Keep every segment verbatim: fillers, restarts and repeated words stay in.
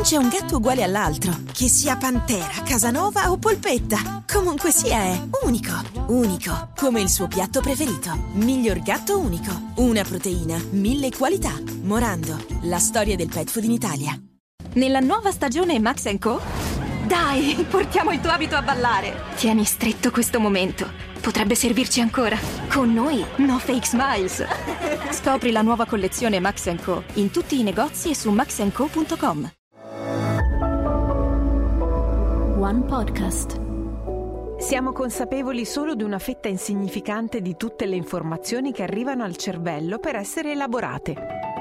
c'è un gatto uguale all'altro, che sia Pantera, Casanova o Polpetta. Comunque sia è unico, unico, come il suo piatto preferito. Miglior gatto unico, una proteina, mille qualità. Morando, la storia del pet food in Italia. Nella nuova stagione Max and Co? Dai, portiamo il tuo abito a ballare. Tieni stretto questo momento. Potrebbe servirci ancora. Con noi, no fake smiles. Scopri la nuova collezione Max and Co in tutti i negozi e su max and co punto com. One Podcast. Siamo consapevoli solo di una fetta insignificante di tutte le informazioni che arrivano al cervello per essere elaborate.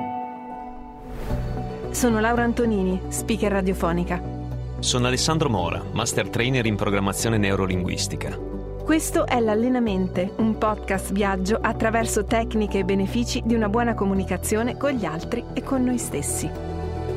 Sono Laura Antonini, speaker radiofonica. Sono Alessandro Mora, master trainer in programmazione neurolinguistica. Questo è l'Allenamente, un podcast viaggio attraverso tecniche e benefici di una buona comunicazione con gli altri e con noi stessi.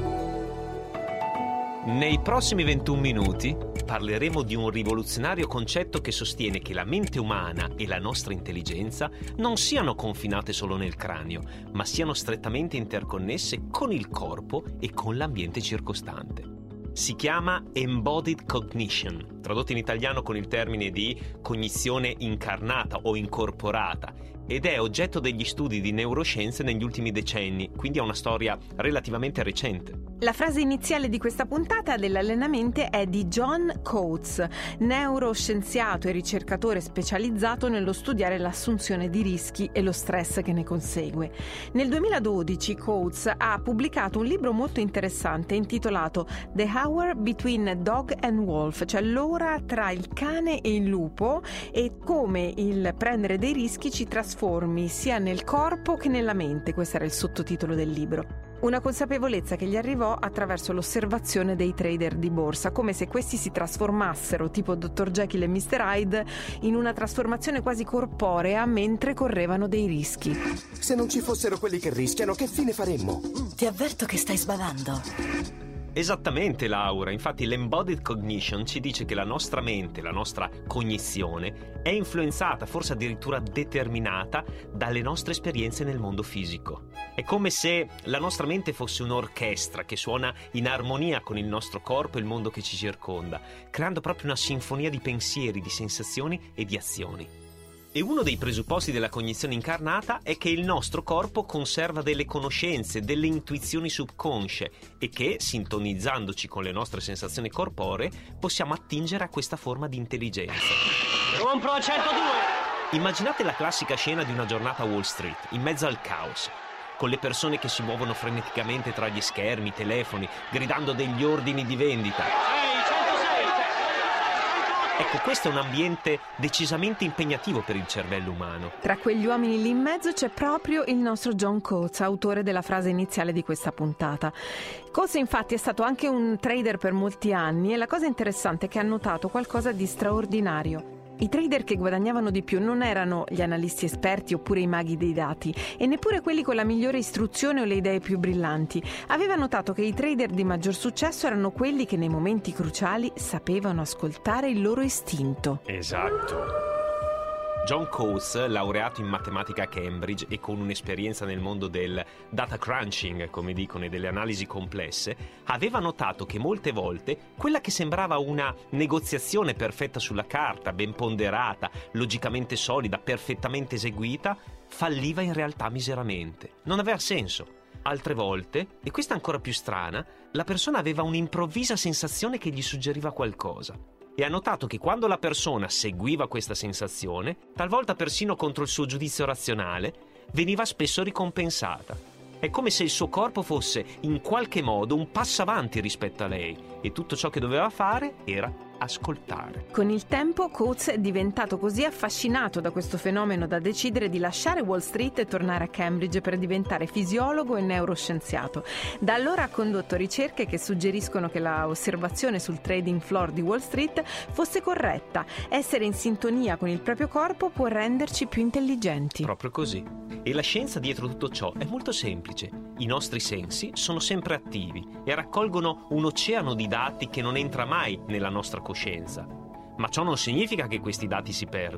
Nei prossimi ventuno minuti parleremo di un rivoluzionario concetto che sostiene che la mente umana e la nostra intelligenza non siano confinate solo nel cranio, ma siano strettamente interconnesse con il corpo e con l'ambiente circostante. Si chiama Embodied Cognition, tradotto in italiano con il termine di cognizione incarnata o incorporata, ed è oggetto degli studi di neuroscienze negli ultimi decenni, quindi ha una storia relativamente recente. La frase iniziale di questa puntata dell'Allenamente è di John Coates, neuroscienziato e ricercatore specializzato nello studiare l'assunzione di rischi e lo stress che ne consegue. Nel duemiladodici Coates ha pubblicato un libro molto interessante intitolato The Hour Between Dog and Wolf, cioè l'ora tra il cane e il lupo, e come il prendere dei rischi ci trasformi sia nel corpo che nella mente. Questo era il sottotitolo del libro. Una consapevolezza che gli arrivò attraverso l'osservazione dei trader di borsa, come se questi si trasformassero, tipo dottor Jekyll e mister Hyde, in una trasformazione quasi corporea mentre correvano dei rischi. Se non ci fossero quelli che rischiano, che fine faremmo? Ti avverto che stai sbavando. Esattamente, Laura. Infatti l'Embodied Cognition ci dice che la nostra mente, la nostra cognizione, è influenzata, forse addirittura determinata, dalle nostre esperienze nel mondo fisico. È come se la nostra mente fosse un'orchestra che suona in armonia con il nostro corpo e il mondo che ci circonda, creando proprio una sinfonia di pensieri, di sensazioni e di azioni. E uno dei presupposti della cognizione incarnata è che il nostro corpo conserva delle conoscenze, delle intuizioni subconsce e che, sintonizzandoci con le nostre sensazioni corporee, possiamo attingere a questa forma di intelligenza. Compro a centodue! Immaginate la classica scena di una giornata a Wall Street, in mezzo al caos, con le persone che si muovono freneticamente tra gli schermi, i telefoni, gridando degli ordini di vendita. Ecco, questo è un ambiente decisamente impegnativo per il cervello umano. Tra quegli uomini lì in mezzo c'è proprio il nostro John Coates, autore della frase iniziale di questa puntata. Coates infatti è stato anche un trader per molti anni e la cosa interessante è che ha notato qualcosa di straordinario. I trader che guadagnavano di più non erano gli analisti esperti oppure i maghi dei dati e neppure quelli con la migliore istruzione o le idee più brillanti. Aveva notato che i trader di maggior successo erano quelli che nei momenti cruciali sapevano ascoltare il loro istinto. Esatto. John Coates, laureato in matematica a Cambridge e con un'esperienza nel mondo del data crunching, come dicono, e delle analisi complesse, aveva notato che molte volte quella che sembrava una negoziazione perfetta sulla carta, ben ponderata, logicamente solida, perfettamente eseguita, falliva in realtà miseramente. Non aveva senso. Altre volte, e questa ancora più strana, la persona aveva un'improvvisa sensazione che gli suggeriva qualcosa. E ha notato che quando la persona seguiva questa sensazione, talvolta persino contro il suo giudizio razionale, veniva spesso ricompensata. È come se il suo corpo fosse in qualche modo un passo avanti rispetto a lei e tutto ciò che doveva fare era ascoltare. Con il tempo Coates è diventato così affascinato da questo fenomeno da decidere di lasciare Wall Street e tornare a Cambridge per diventare fisiologo e neuroscienziato. Da allora ha condotto ricerche che suggeriscono che la osservazione sul trading floor di Wall Street fosse corretta. Essere in sintonia con il proprio corpo può renderci più intelligenti. Proprio così. E la scienza dietro tutto ciò è molto semplice. I nostri sensi sono sempre attivi e raccolgono un oceano di dati che non entra mai nella nostra coscienza. Ma ciò non significa che questi dati si perdano.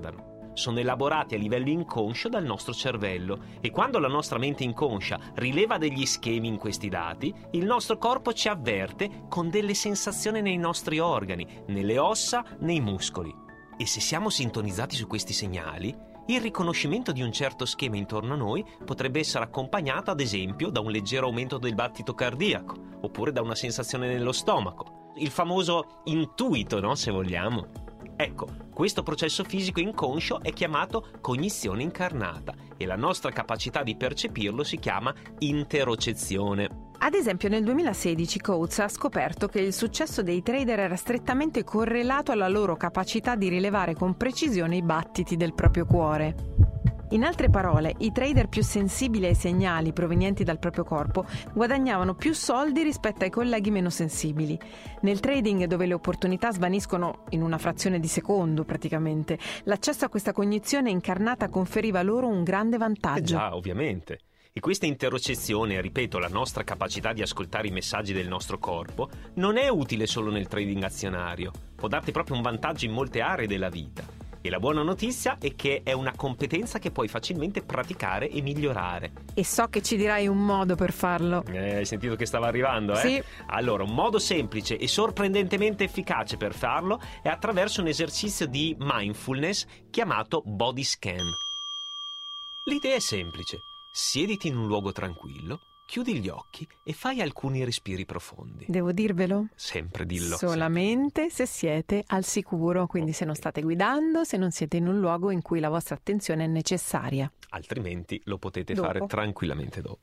sono elaborati a livello inconscio dal nostro cervello e quando la nostra mente inconscia rileva degli schemi in questi dati, il nostro corpo ci avverte con delle sensazioni nei nostri organi, nelle ossa, nei muscoli. E se siamo sintonizzati su questi segnali, il riconoscimento di un certo schema intorno a noi potrebbe essere accompagnato ad esempio da un leggero aumento del battito cardiaco oppure da una sensazione nello stomaco, il famoso intuito, no? Se vogliamo. Ecco, questo processo fisico inconscio è chiamato cognizione incarnata e la nostra capacità di percepirlo si chiama interocezione. Ad esempio nel duemilasedici Coates ha scoperto che il successo dei trader era strettamente correlato alla loro capacità di rilevare con precisione i battiti del proprio cuore. In altre parole, i trader più sensibili ai segnali provenienti dal proprio corpo guadagnavano più soldi rispetto ai colleghi meno sensibili. Nel trading, dove le opportunità svaniscono in una frazione di secondo praticamente, l'accesso a questa cognizione incarnata conferiva loro un grande vantaggio. Eh già, ovviamente. E questa interocezione, ripeto, la nostra capacità di ascoltare i messaggi del nostro corpo, non è utile solo nel trading azionario, può darti proprio un vantaggio in molte aree della vita. E la buona notizia è che è una competenza che puoi facilmente praticare e migliorare. E so che ci dirai un modo per farlo. Eh, hai sentito che stava arrivando, eh? Sì. Allora, un modo semplice e sorprendentemente efficace per farlo è attraverso un esercizio di mindfulness chiamato body scan. L'idea è semplice. Siediti in un luogo tranquillo, chiudi gli occhi e fai alcuni respiri profondi. Devo dirvelo? Sempre dillo. Solamente sempre. Se siete al sicuro, quindi okay. Se non state guidando, se non siete in un luogo in cui la vostra attenzione è necessaria. Altrimenti lo potete dopo. fare tranquillamente dopo.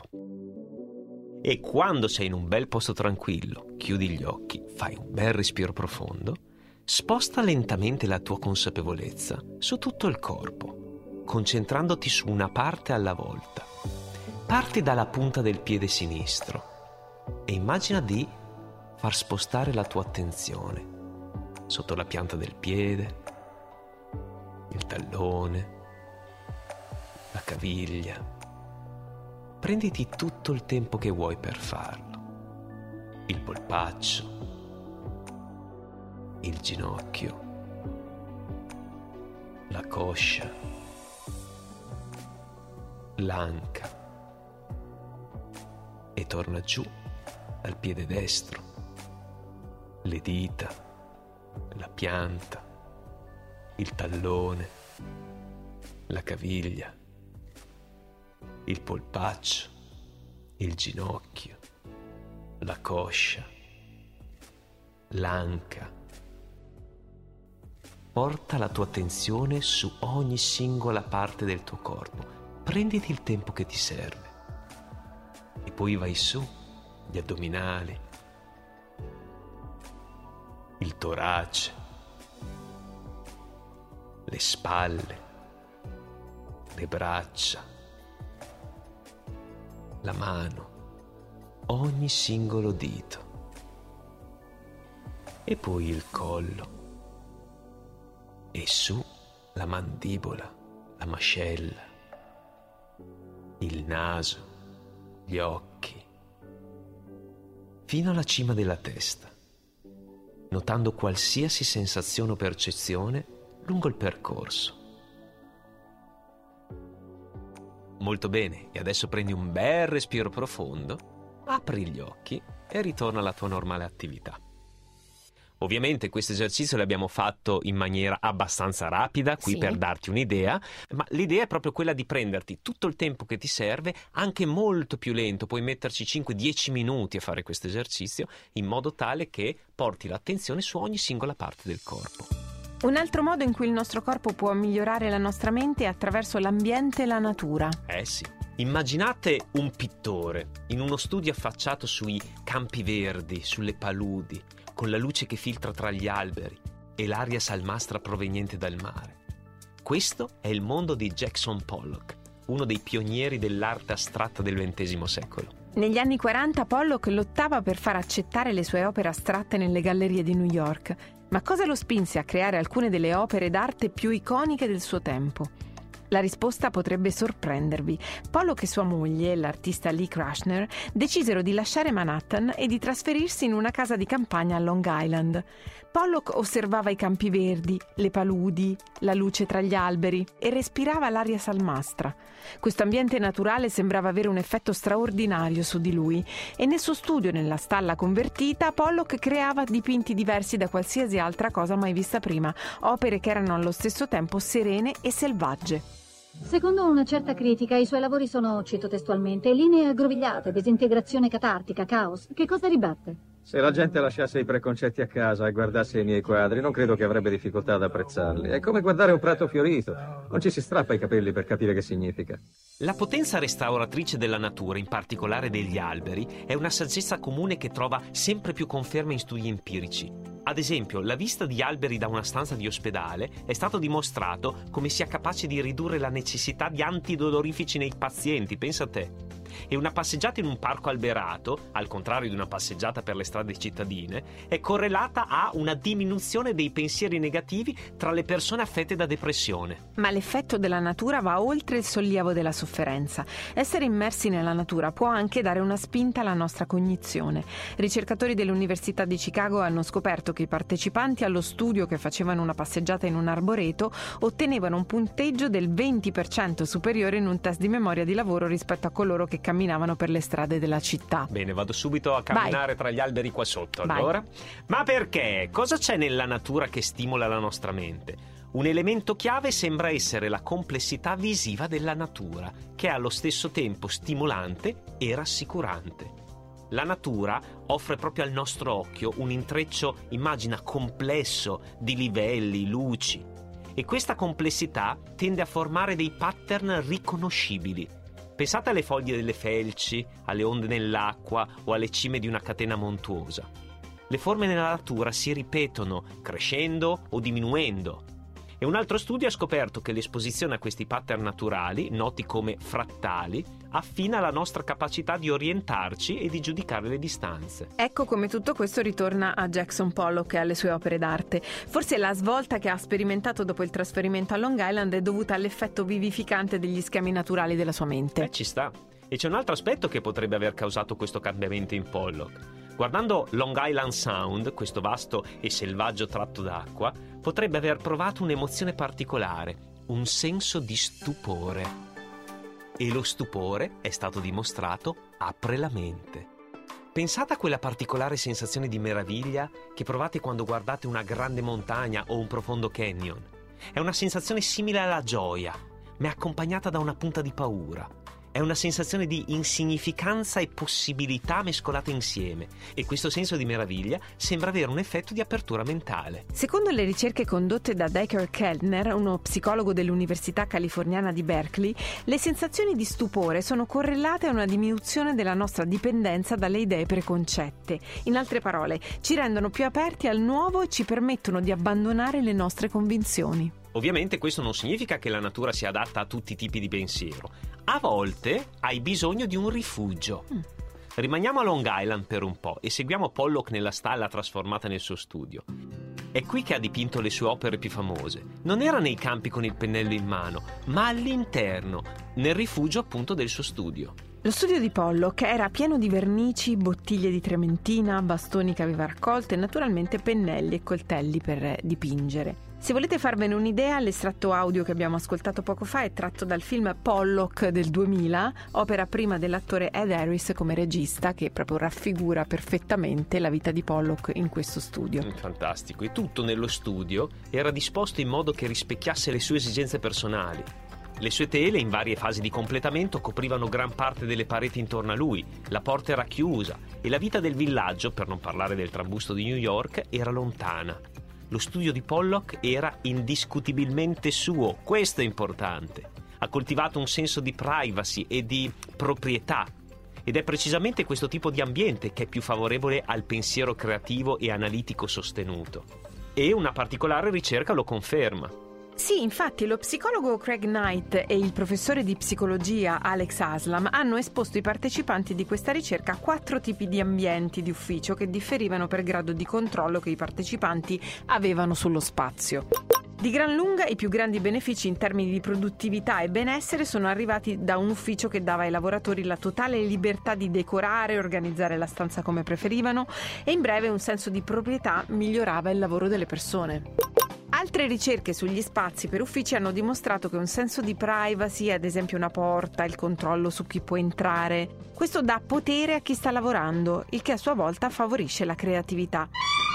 E quando sei in un bel posto tranquillo, chiudi gli occhi, fai un bel respiro profondo, sposta lentamente la tua consapevolezza su tutto il corpo, concentrandoti su una parte alla volta. Parti dalla punta del piede sinistro e immagina di far spostare la tua attenzione sotto la pianta del piede, il tallone, la caviglia. Prenditi tutto il tempo che vuoi per farlo. Il polpaccio, il ginocchio, la coscia, l'anca. E torna giù al piede destro, le dita, la pianta, il tallone, la caviglia, il polpaccio, il ginocchio, la coscia, l'anca. Porta la tua attenzione su ogni singola parte del tuo corpo. Prenditi il tempo che ti serve. E poi vai su, gli addominali, il torace, le spalle, le braccia, la mano, ogni singolo dito. E poi il collo. E su la mandibola, la mascella, il naso, gli occhi, fino alla cima della testa, notando qualsiasi sensazione o percezione lungo il percorso. Molto bene, e adesso prendi un bel respiro profondo, apri gli occhi e ritorna alla tua normale attività. Ovviamente questo esercizio l'abbiamo fatto in maniera abbastanza rapida, qui sì. per darti un'idea, ma l'idea è proprio quella di prenderti tutto il tempo che ti serve, anche molto più lento, puoi metterci cinque dieci minuti a fare questo esercizio, in modo tale che porti l'attenzione su ogni singola parte del corpo. Un altro modo in cui il nostro corpo può migliorare la nostra mente è attraverso l'ambiente e la natura. Eh sì. Immaginate un pittore in uno studio affacciato sui campi verdi, sulle paludi, con la luce che filtra tra gli alberi e l'aria salmastra proveniente dal mare. Questo è il mondo di Jackson Pollock, uno dei pionieri dell'arte astratta del ventesimo secolo. Negli anni quaranta Pollock lottava per far accettare le sue opere astratte nelle gallerie di New York. Ma cosa lo spinse a creare alcune delle opere d'arte più iconiche del suo tempo? La risposta potrebbe sorprendervi. Pollock e sua moglie, l'artista Lee Krasner, decisero di lasciare Manhattan e di trasferirsi in una casa di campagna a Long Island. Pollock osservava i campi verdi, le paludi, la luce tra gli alberi e respirava l'aria salmastra. Questo ambiente naturale sembrava avere un effetto straordinario su di lui e nel suo studio, nella stalla convertita, Pollock creava dipinti diversi da qualsiasi altra cosa mai vista prima, opere che erano allo stesso tempo serene e selvagge. Secondo una certa critica, i suoi lavori sono, cito testualmente, linee aggrovigliate, disintegrazione catartica, caos. Che cosa ribatte? Se la gente lasciasse i preconcetti a casa e guardasse i miei quadri, non credo che avrebbe difficoltà ad apprezzarli. È come guardare un prato fiorito. Non ci si strappa i capelli per capire che significa. La potenza restauratrice della natura, in particolare degli alberi, è una saggezza comune che trova sempre più conferma in studi empirici. Ad esempio, la vista di alberi da una stanza di ospedale è stato dimostrato come sia capace di ridurre la necessità di antidolorifici nei pazienti, pensa a te. E una passeggiata in un parco alberato, al contrario di una passeggiata per le strade cittadine, è correlata a una diminuzione dei pensieri negativi tra le persone affette da depressione. Ma l'effetto della natura va oltre il sollievo della sofferenza. Essere immersi nella natura può anche dare una spinta alla nostra cognizione. Ricercatori dell'Università di Chicago hanno scoperto che i partecipanti allo studio che facevano una passeggiata in un arboreto ottenevano un punteggio del venti per cento superiore in un test di memoria di lavoro rispetto a coloro che camminavano per le strade della città. Bene, vado subito a camminare Vai. tra gli alberi qua sotto, allora. Vai. Ma perché? Cosa c'è nella natura che stimola la nostra mente? Un elemento chiave sembra essere la complessità visiva della natura, che è allo stesso tempo stimolante e rassicurante. La natura offre proprio al nostro occhio un intreccio, immagina, complesso di livelli, luci. E questa complessità tende a formare dei pattern riconoscibili. Pensate alle foglie delle felci, alle onde nell'acqua o alle cime di una catena montuosa. Le forme nella natura si ripetono, crescendo o diminuendo. E un altro studio ha scoperto che l'esposizione a questi pattern naturali, noti come frattali, affina la nostra capacità di orientarci e di giudicare le distanze. Ecco come tutto questo ritorna a Jackson Pollock e alle sue opere d'arte. Forse la svolta che ha sperimentato dopo il trasferimento a Long Island è dovuta all'effetto vivificante degli schemi naturali della sua mente. Eh, ci sta. E c'è un altro aspetto che potrebbe aver causato questo cambiamento in Pollock. Guardando Long Island Sound, questo vasto e selvaggio tratto d'acqua, potrebbe aver provato un'emozione particolare, un senso di stupore. E lo stupore, è stato dimostrato, apre la mente. Pensate a quella particolare sensazione di meraviglia che provate quando guardate una grande montagna o un profondo canyon. È una sensazione simile alla gioia, ma è accompagnata da una punta di paura. È una sensazione di insignificanza e possibilità mescolate insieme, e questo senso di meraviglia sembra avere un effetto di apertura mentale. Secondo le ricerche condotte da Dacher Keltner, uno psicologo dell'Università Californiana di Berkeley, le sensazioni di stupore sono correlate a una diminuzione della nostra dipendenza dalle idee preconcette. In altre parole, ci rendono più aperti al nuovo e ci permettono di abbandonare le nostre convinzioni. Ovviamente questo non significa che la natura sia adatta a tutti i tipi di pensiero. A volte hai bisogno di un rifugio. Mm. Rimaniamo a Long Island per un po' e seguiamo Pollock nella stalla trasformata nel suo studio. È qui che ha dipinto le sue opere più famose. Non era nei campi con il pennello in mano, ma all'interno, nel rifugio appunto del suo studio. Lo studio di Pollock era pieno di vernici, bottiglie di trementina, bastoni che aveva raccolto e naturalmente pennelli e coltelli per dipingere. Se volete farvene un'idea, l'estratto audio che abbiamo ascoltato poco fa è tratto dal film Pollock del duemila, opera prima dell'attore Ed Harris come regista, che proprio raffigura perfettamente la vita di Pollock in questo studio. Fantastico, e tutto nello studio era disposto in modo che rispecchiasse le sue esigenze personali. Le sue tele, in varie fasi di completamento, coprivano gran parte delle pareti intorno a lui, la porta era chiusa e la vita del villaggio, per non parlare del trambusto di New York, era lontana. Lo studio di Pollock era indiscutibilmente suo, questo è importante. Ha coltivato un senso di privacy e di proprietà, ed è precisamente questo tipo di ambiente che è più favorevole al pensiero creativo e analitico sostenuto. E una particolare ricerca lo conferma. Sì, infatti lo psicologo Craig Knight e il professore di psicologia Alex Aslam hanno esposto i partecipanti di questa ricerca a quattro tipi di ambienti di ufficio che differivano per grado di controllo che i partecipanti avevano sullo spazio. Di gran lunga i più grandi benefici in termini di produttività e benessere sono arrivati da un ufficio che dava ai lavoratori la totale libertà di decorare e organizzare la stanza come preferivano e in breve un senso di proprietà migliorava il lavoro delle persone. Altre ricerche sugli spazi per uffici hanno dimostrato che un senso di privacy, ad esempio una porta, il controllo su chi può entrare, questo dà potere a chi sta lavorando, il che a sua volta favorisce la creatività.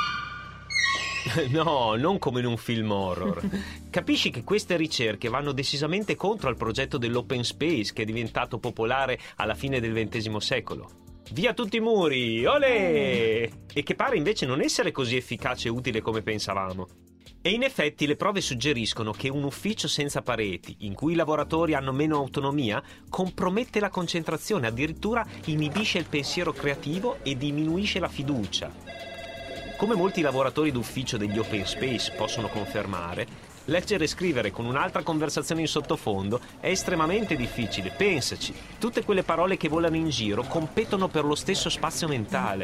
No, non come in un film horror. Capisci che queste ricerche vanno decisamente contro al progetto dell'open space che è diventato popolare alla fine del ventesimo secolo. Via tutti i muri, olè! E che pare invece non essere così efficace e utile come pensavamo. E in effetti le prove suggeriscono che un ufficio senza pareti, in cui i lavoratori hanno meno autonomia, compromette la concentrazione, addirittura inibisce il pensiero creativo e diminuisce la fiducia. Come molti lavoratori d'ufficio degli open space possono confermare, leggere e scrivere con un'altra conversazione in sottofondo è estremamente difficile. Pensaci, tutte quelle parole che volano in giro competono per lo stesso spazio mentale.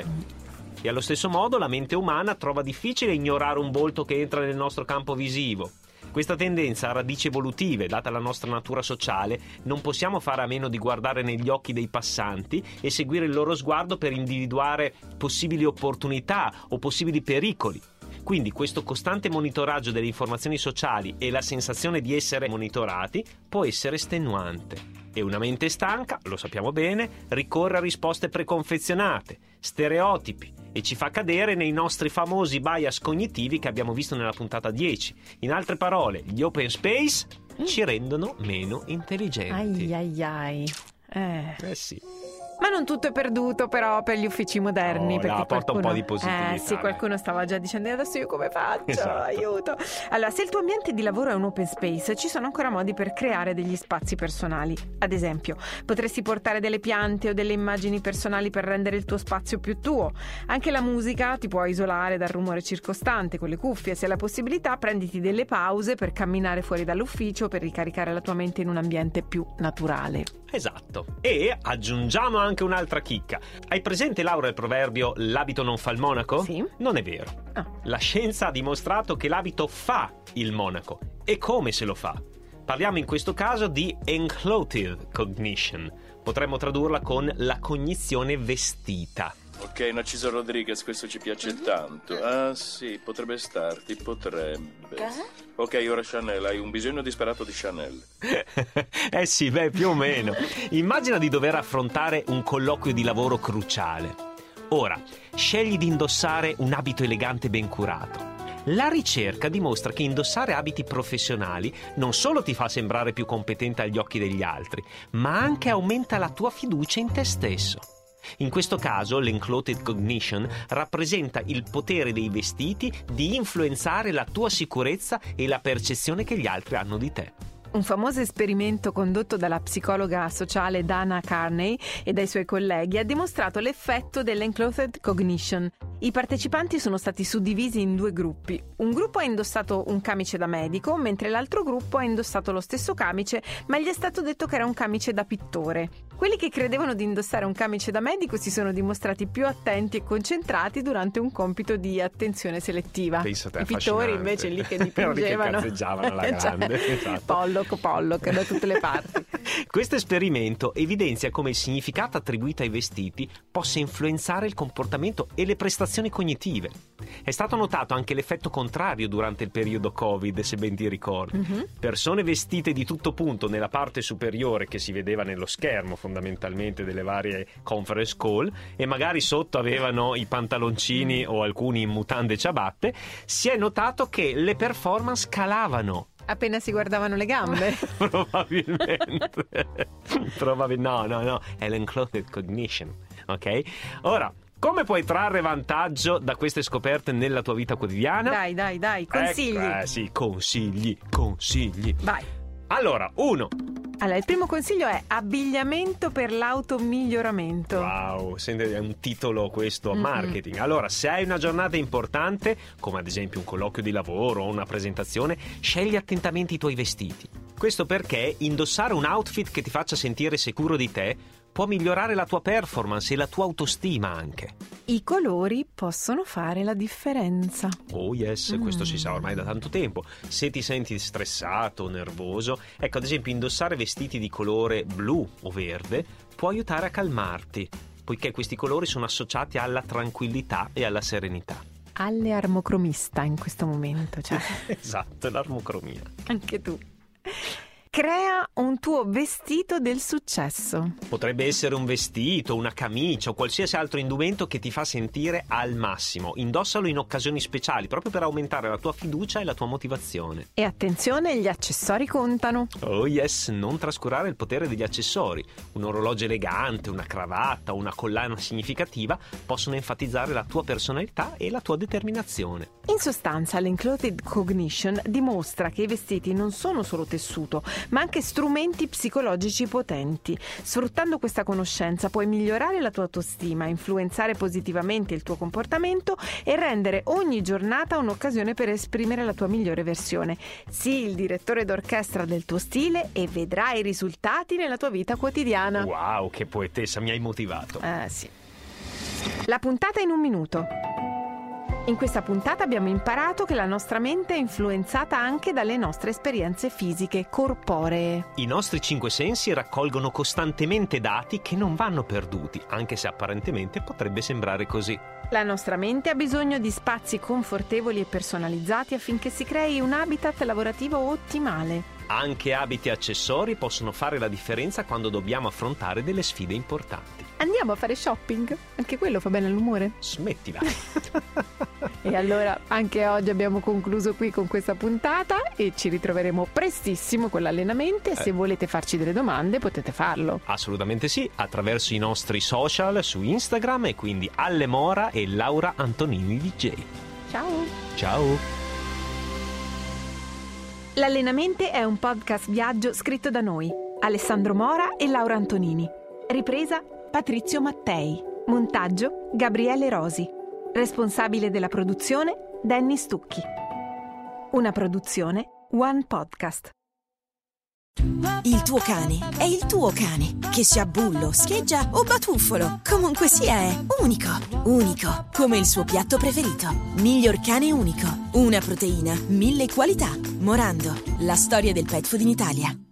E allo stesso modo la mente umana trova difficile ignorare un volto che entra nel nostro campo visivo. Questa tendenza ha radici evolutive, data la nostra natura sociale, non possiamo fare a meno di guardare negli occhi dei passanti e seguire il loro sguardo per individuare possibili opportunità o possibili pericoli. Quindi questo costante monitoraggio delle informazioni sociali e la sensazione di essere monitorati può essere estenuante. E una mente stanca, lo sappiamo bene, ricorre a risposte preconfezionate, stereotipi e ci fa cadere nei nostri famosi bias cognitivi che abbiamo visto nella puntata dieci. In altre parole, gli open space ci rendono meno intelligenti. Ai ai ai. Eh, eh sì. Ma non tutto è perduto però per gli uffici moderni, no, perché là, porta qualcuno... un po' di positività. Eh sì, qualcuno stava già dicendo adesso io come faccio? Esatto. Aiuto. Allora, se il tuo ambiente di lavoro è un open space, ci sono ancora modi per creare degli spazi personali. Ad esempio, potresti portare delle piante o delle immagini personali per rendere il tuo spazio più tuo. Anche la musica ti può isolare dal rumore circostante con le cuffie. Se hai la possibilità, prenditi delle pause per camminare fuori dall'ufficio, per ricaricare la tua mente in un ambiente più naturale. Esatto. E aggiungiamo anche un'altra chicca. Hai presente, Laura, il proverbio l'abito non fa il monaco? Sì. Non è vero. Ah. La scienza ha dimostrato che l'abito fa il monaco. E come se lo fa? Parliamo in questo caso di enclothed cognition. Potremmo tradurla con la cognizione vestita. Ok, Narciso Rodriguez, questo ci piace tanto. Ah sì, potrebbe starti, potrebbe. Cosa? Ok, ora Chanel, hai un bisogno disperato di Chanel. Eh sì, beh, più o meno. Immagina di dover affrontare un colloquio di lavoro cruciale. Ora, scegli di indossare un abito elegante ben curato. La ricerca dimostra che indossare abiti professionali non solo ti fa sembrare più competente agli occhi degli altri, ma anche aumenta la tua fiducia in te stesso. In questo caso l'enclothed cognition rappresenta il potere dei vestiti di influenzare la tua sicurezza e la percezione che gli altri hanno di te. Un famoso esperimento condotto dalla psicologa sociale Dana Carney e dai suoi colleghi ha dimostrato l'effetto dell'enclothed cognition. I partecipanti sono stati suddivisi in due gruppi. Un gruppo ha indossato un camice da medico, mentre l'altro gruppo ha indossato lo stesso camice, ma gli è stato detto che era un camice da pittore. Quelli che credevano di indossare un camice da medico si sono dimostrati più attenti e concentrati durante un compito di attenzione selettiva. Pensate, I pittori invece lì che dipingevano, che cazzeggiavano alla grande. Cioè, esatto. Pollock, Pollock da tutte le parti. Questo esperimento evidenzia come il significato attribuito ai vestiti possa influenzare il comportamento e le prestazioni cognitive. È stato notato anche l'effetto contrario durante il periodo Covid, se ben ti ricordi. Mm-hmm. Persone vestite di tutto punto nella parte superiore che si vedeva nello schermo fondamentalmente delle varie conference call e magari sotto avevano i pantaloncini mm. o alcuni in mutande e ciabatte, si è notato che le performance calavano. Appena si guardavano le gambe? Probabilmente. Probabil- no, no, no, è l'enclothed cognition, ok? Ora, come puoi trarre vantaggio da queste scoperte nella tua vita quotidiana? Dai, dai, dai, consigli. Ecco, eh sì, consigli, consigli. Vai. Allora, uno. Allora, il primo consiglio è abbigliamento per l'automiglioramento. Wow, senti, è un titolo questo Mm-mm. marketing. Allora, se hai una giornata importante, come ad esempio un colloquio di lavoro o una presentazione, scegli attentamente i tuoi vestiti. Questo perché indossare un outfit che ti faccia sentire sicuro di te può migliorare la tua performance e la tua autostima anche. I colori possono fare la differenza. Oh yes, mm. questo si sa ormai da tanto tempo. Se ti senti stressato o nervoso, ecco ad esempio indossare vestiti di colore blu o verde può aiutare a calmarti, poiché questi colori sono associati alla tranquillità e alla serenità. Alle armocromista in questo momento, cioè. Esatto, l'armocromia. Anche tu. Crea un tuo vestito del successo. Potrebbe essere un vestito, una camicia o qualsiasi altro indumento che ti fa sentire al massimo. Indossalo in occasioni speciali, proprio per aumentare la tua fiducia e la tua motivazione. E attenzione, gli accessori contano. Oh yes, non trascurare il potere degli accessori. Un orologio elegante, una cravatta o una collana significativa possono enfatizzare la tua personalità e la tua determinazione. In sostanza, l'Enclothed Cognition dimostra che i vestiti non sono solo tessuto, ma anche strumenti psicologici potenti. Sfruttando questa conoscenza puoi migliorare la tua autostima, influenzare positivamente il tuo comportamento e rendere ogni giornata un'occasione per esprimere la tua migliore versione. Sii il direttore d'orchestra del tuo stile e vedrai i risultati nella tua vita quotidiana. Wow, che poetessa, mi hai motivato. Eh sì. La puntata in un minuto. In questa puntata abbiamo imparato che la nostra mente è influenzata anche dalle nostre esperienze fisiche, corporee. I nostri cinque sensi raccolgono costantemente dati che non vanno perduti, anche se apparentemente potrebbe sembrare così. La nostra mente ha bisogno di spazi confortevoli e personalizzati affinché si crei un habitat lavorativo ottimale. Anche abiti e accessori possono fare la differenza quando dobbiamo affrontare delle sfide importanti. Andiamo a fare shopping? Anche quello fa bene all'umore? Smettila. E allora anche oggi abbiamo concluso qui con questa puntata e ci ritroveremo prestissimo con l'allenamento e se eh. volete farci delle domande potete farlo. Assolutamente sì, attraverso i nostri social su Instagram e quindi Alle Mora e Laura Antonini D J. Ciao. Ciao. L'Allenamento è un podcast viaggio scritto da noi, Alessandro Mora e Laura Antonini. Ripresa Patrizio Mattei. Montaggio Gabriele Rosi. Responsabile della produzione Danny Stucchi. Una produzione One Podcast. Il tuo cane è il tuo cane, che sia bullo, scheggia o batuffolo, comunque sia è unico, unico, come il suo piatto preferito. Miglior cane unico, una proteina, mille qualità. Morando, la storia del pet food in Italia.